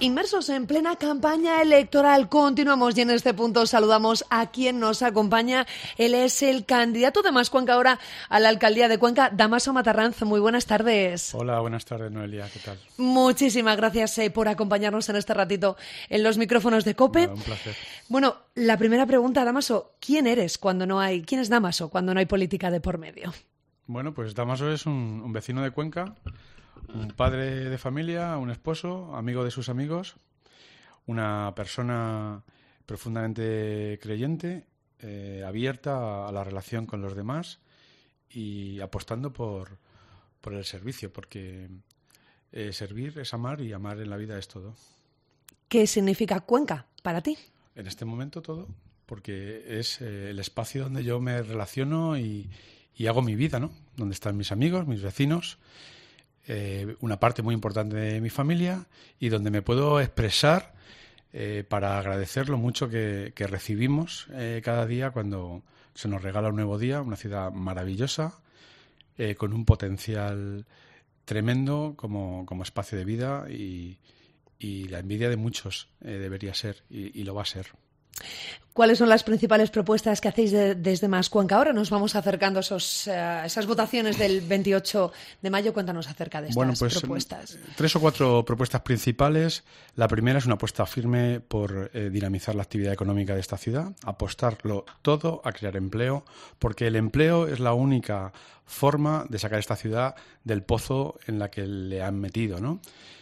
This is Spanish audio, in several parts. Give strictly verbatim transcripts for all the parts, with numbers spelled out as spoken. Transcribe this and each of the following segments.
Inmersos en plena campaña electoral, continuamos y en este punto saludamos a quien nos acompaña. Él es el candidato de Más Cuenca ahora a la alcaldía de Cuenca, Dámaso Matarranz. Muy buenas tardes. Hola, buenas tardes, Noelia, ¿qué tal? Muchísimas gracias eh, por acompañarnos en este ratito en los micrófonos de COPE. Bueno, un placer. Bueno, la primera pregunta, Dámaso, ¿quién eres cuando no hay, quién es Dámaso cuando no hay política de por medio? Bueno, pues Dámaso es un, un vecino de Cuenca, un padre de familia, un esposo, amigo de sus amigos, una persona profundamente creyente, eh, abierta a la relación con los demás y apostando por, por el servicio, porque eh, servir es amar y amar en la vida es todo. ¿Qué significa Cuenca para ti? En este momento todo, porque es eh, el espacio donde yo me relaciono y, y hago mi vida, ¿no? Donde están mis amigos, mis vecinos, eh, una parte muy importante de mi familia y donde me puedo expresar eh, para agradecer lo mucho que, que recibimos eh, cada día cuando se nos regala un nuevo día, una ciudad maravillosa, eh, con un potencial tremendo como, como espacio de vida y, y la envidia de muchos eh, debería ser y, y lo va a ser. ¿Cuáles son las principales propuestas que hacéis de, desde Más Cuenca? Ahora nos vamos acercando a esos, uh, esas votaciones del veintiocho de mayo. Cuéntanos acerca de estas bueno, pues, propuestas. Tres o cuatro propuestas principales. La primera es una apuesta firme por eh, dinamizar la actividad económica de esta ciudad, apostarlo todo a crear empleo, porque el empleo es la única forma de sacar esta ciudad del pozo en la que le han metido, ¿no?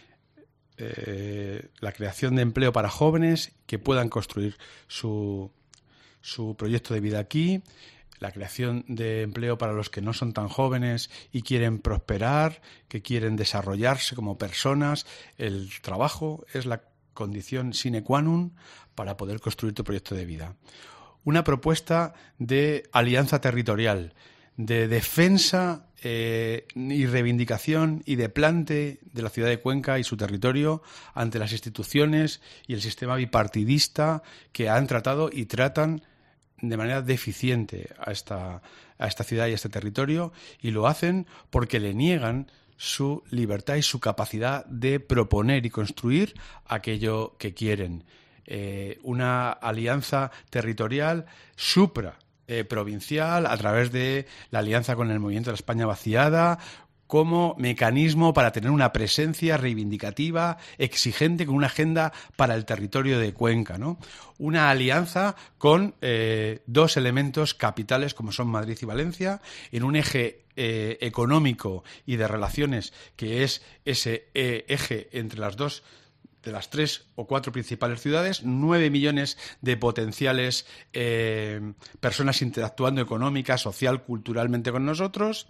Eh, la creación de empleo para jóvenes que puedan construir su, su proyecto de vida aquí, la creación de empleo para los que no son tan jóvenes y quieren prosperar, que quieren desarrollarse como personas. El trabajo es la condición sine qua non para poder construir tu proyecto de vida. Una propuesta de alianza territorial, de defensa eh, y reivindicación y de plante de la ciudad de Cuenca y su territorio ante las instituciones y el sistema bipartidista que han tratado y tratan de manera deficiente a esta, a esta ciudad y a este territorio, y lo hacen porque le niegan su libertad y su capacidad de proponer y construir aquello que quieren. Eh, una alianza territorial supra Eh, provincial, a través de la alianza con el Movimiento de la España Vaciada, como mecanismo para tener una presencia reivindicativa, exigente, con una agenda para el territorio de Cuenca, ¿no? Una alianza con eh, dos elementos capitales como son Madrid y Valencia, en un eje eh, económico y de relaciones que es ese eh, eje entre las dos de las tres o cuatro principales ciudades, nueve millones de potenciales eh, personas interactuando económica, social, culturalmente con nosotros.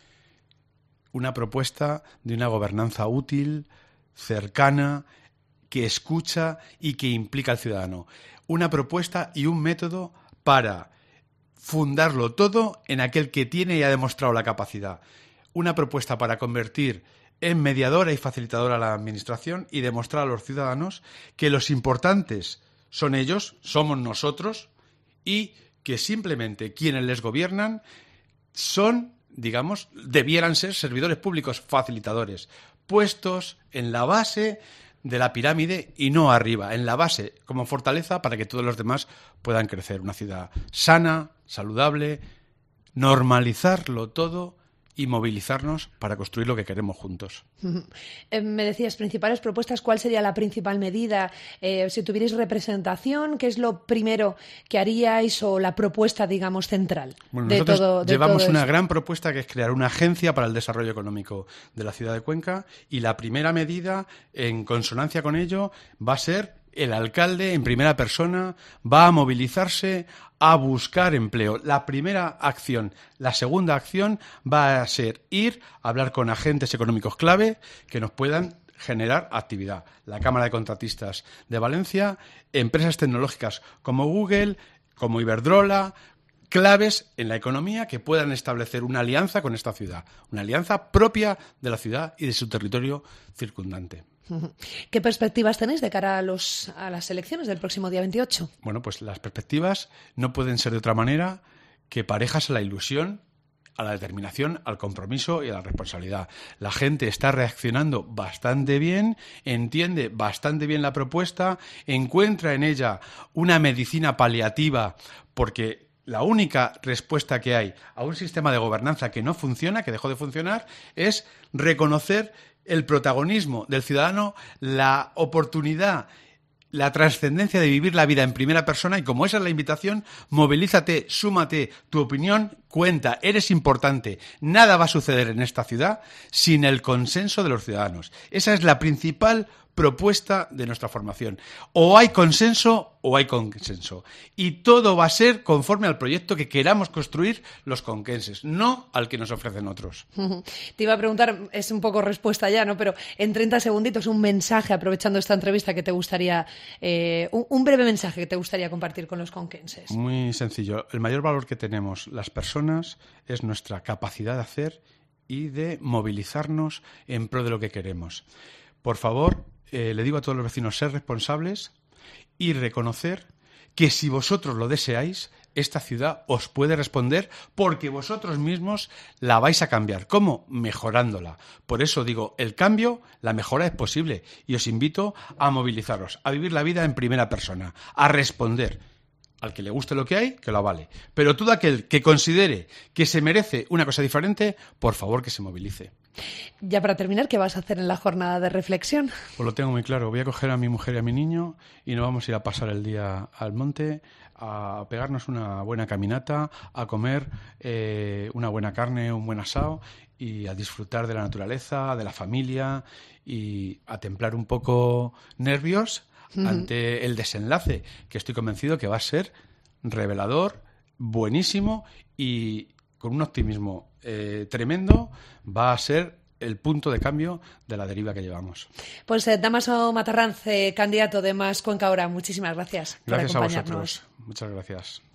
Una propuesta de una gobernanza útil, cercana, que escucha y que implica al ciudadano. Una propuesta y un método para fundarlo todo en aquel que tiene y ha demostrado la capacidad. Una propuesta para convertir en mediadora y facilitadora a la administración y demostrar a los ciudadanos que los importantes son ellos, somos nosotros, y que simplemente quienes les gobiernan son, digamos, debieran ser servidores públicos facilitadores, puestos en la base de la pirámide y no arriba, en la base como fortaleza para que todos los demás puedan crecer. Una ciudad sana, saludable, normalizarlo todo y movilizarnos para construir lo que queremos juntos. Eh, me decías, principales propuestas, ¿cuál sería la principal medida? Eh, si tuvierais representación, ¿qué es lo primero que haríais o la propuesta, digamos, central? Bueno, de nosotros todo, de llevamos todo una esto? gran propuesta que es crear una agencia para el desarrollo económico de la ciudad de Cuenca, y la primera medida, en consonancia con ello, va a ser el alcalde en primera persona va a movilizarse a buscar empleo. La primera acción. La segunda acción va a ser ir a hablar con agentes económicos clave que nos puedan generar actividad. La Cámara de Contratistas de Valencia, empresas tecnológicas como Google, como Iberdrola, claves en la economía que puedan establecer una alianza con esta ciudad, una alianza propia de la ciudad y de su territorio circundante. ¿Qué perspectivas tenéis de cara a, los, a las elecciones del próximo día veintiocho? Bueno, pues las perspectivas no pueden ser de otra manera que parejas a la ilusión, a la determinación, al compromiso y a la responsabilidad. La gente está reaccionando bastante bien, entiende bastante bien la propuesta, encuentra en ella una medicina paliativa, porque la única respuesta que hay a un sistema de gobernanza que no funciona, que dejó de funcionar, es reconocer el protagonismo del ciudadano, la oportunidad, la trascendencia de vivir la vida en primera persona, y como esa es la invitación, movilízate, súmate, tu opinión cuenta, eres importante. Nada va a suceder en esta ciudad sin el consenso de los ciudadanos. Esa es la principal propuesta de nuestra formación. O hay consenso o hay consenso. Y todo va a ser conforme al proyecto que queramos construir los conquenses, no al que nos ofrecen otros. Te iba a preguntar, es un poco respuesta ya, ¿no? Pero en treinta segunditos, un mensaje, aprovechando esta entrevista, que te gustaría, eh, un, un breve mensaje que te gustaría compartir con los conquenses. Muy sencillo. El mayor valor que tenemos las personas es nuestra capacidad de hacer y de movilizarnos en pro de lo que queremos. Por favor, eh, le digo a todos los vecinos, ser responsables y reconocer que si vosotros lo deseáis, esta ciudad os puede responder, porque vosotros mismos la vais a cambiar. ¿Cómo? Mejorándola. Por eso digo, el cambio, la mejora es posible, y os invito a movilizaros, a vivir la vida en primera persona, a responder. Al que le guste lo que hay, que lo avale. Pero todo aquel que considere que se merece una cosa diferente, por favor que se movilice. Ya para terminar, ¿qué vas a hacer en la jornada de reflexión? Pues lo tengo muy claro. Voy a coger a mi mujer y a mi niño y nos vamos a ir a pasar el día al monte, a pegarnos una buena caminata, a comer eh, una buena carne, un buen asado y a disfrutar de la naturaleza, de la familia y a templar un poco nervios ante el desenlace, que estoy convencido que va a ser revelador, buenísimo y con un optimismo eh, tremendo. Va a ser el punto de cambio de la deriva que llevamos. Pues eh, Dámaso Matarranz, eh, candidato de Más Cuenca Ahora, muchísimas gracias, gracias por acompañarnos. Gracias a vosotros. Muchas gracias.